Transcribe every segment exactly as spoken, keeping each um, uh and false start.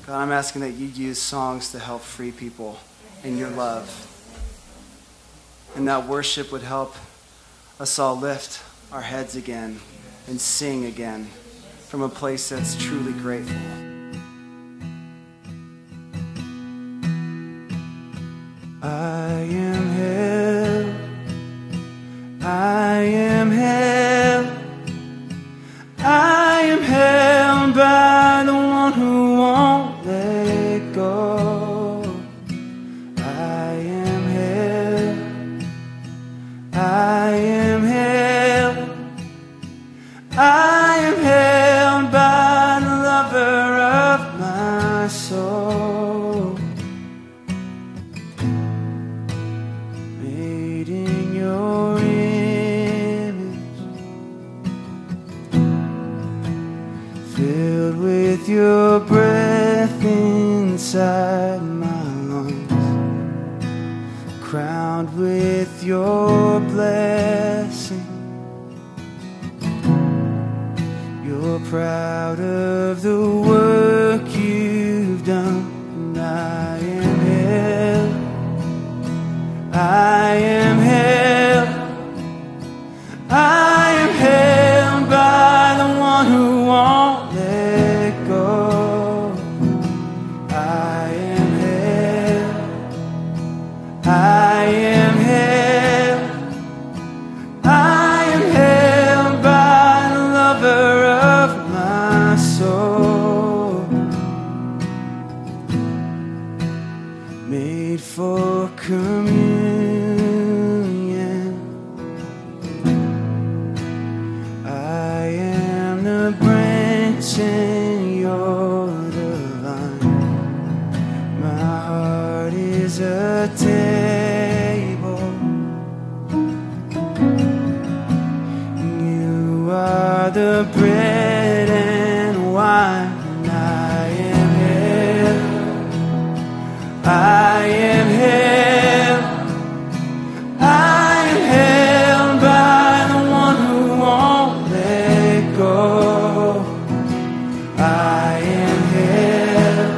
God, I'm asking that you use songs to help free people in your love. And that worship would help us all lift our heads again and sing again from a place that's truly grateful. I am held, I am held, I am held by the one who won't let go. I am held, I am held, I am held by the lover of my soul. Made in your image, filled with your breath inside my lungs, crowned with your blessing. You're proud of the work you've done, and I am held, I am held, I am held by the one who won't let go. I am held, I am held, I am held by the lover of my soul. Made for communion, I am the branch and you're the vine. My heart is a table, and you are the bread and wine. And I am held, I am held, I am held by the one who won't let go. I am held,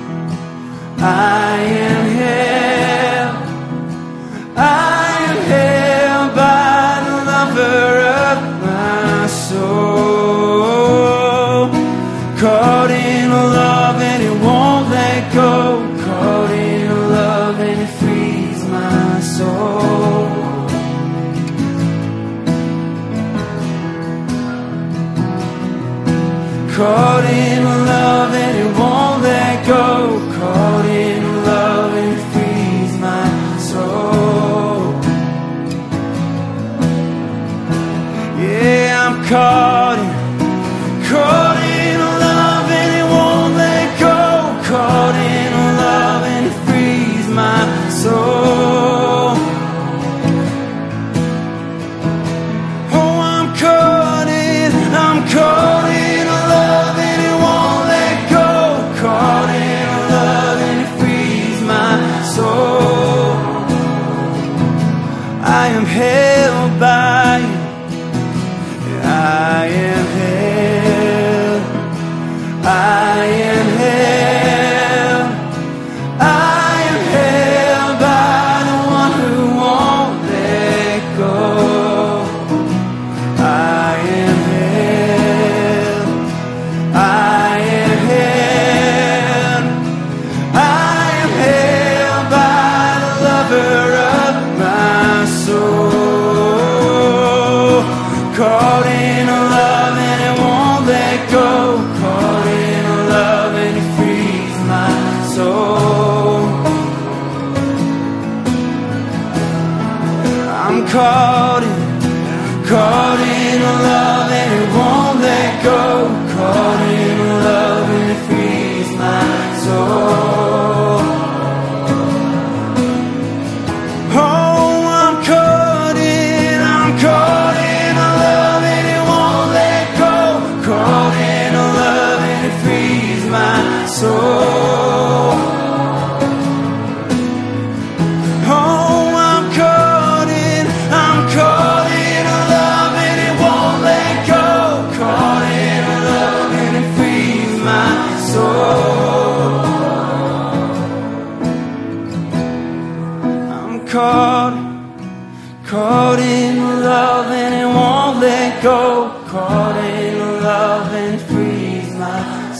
I am held, I am held by the lover of my soul. Caught in a love and it won't let go. Caught in a love and it frees my soul. Caught in a love and it won't let go. Caught in a love and it frees my soul. Yeah, I'm caught in, caught in a love and it won't let go. Caught in a love and it frees my soul. Oh, I'm caught in, I'm caught in a love and it won't let go.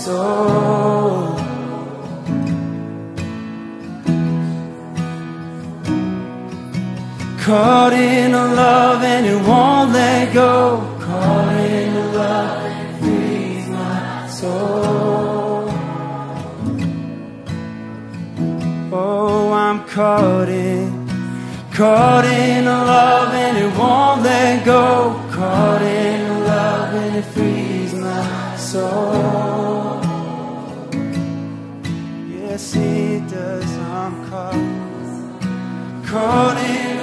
soul. Caught in a love and it won't let go. Caught in a love that frees my soul. Oh, I'm caught in, caught in a love and it won't let go. Caught in a love and it frees my soul. Yes, it does. I'm caught, caught in